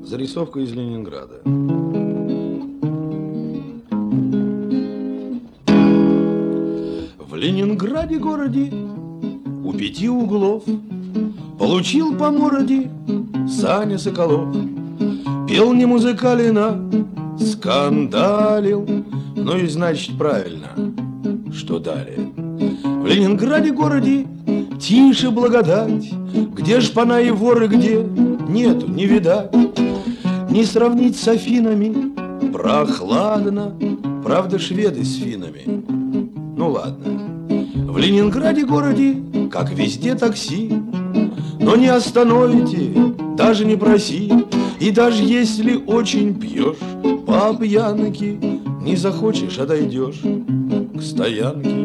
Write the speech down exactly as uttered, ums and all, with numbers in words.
Зарисовка из Ленинграда. В Ленинграде городе у пяти углов получил по мороде Саня Соколов. Пел не музыкалина, скандалил. Ну и значит правильно, что далее. В Ленинграде городе тише благодать, где шпана и воры, где нету, не видать. Не сравнить с Афинами, прохладно, правда шведы с финнами. Ну ладно. В Ленинграде городе, как везде, такси, но не остановите, даже не проси. И даже если очень пьешь по пьянке, не захочешь, а дойдешь к стоянке.